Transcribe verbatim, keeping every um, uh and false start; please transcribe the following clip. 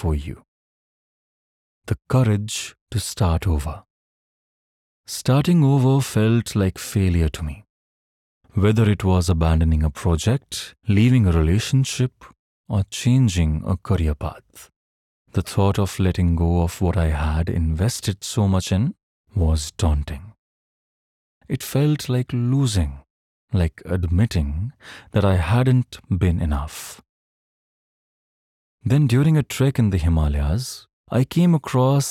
for you. The courage to start over. Starting over felt like failure to me. Whether it was abandoning a project, leaving a relationship, or changing a career path, the thought of letting go of what I had invested so much in was daunting. It felt like losing, like admitting that I hadn't been enough. Then, during a trek in the Himalayas, I came across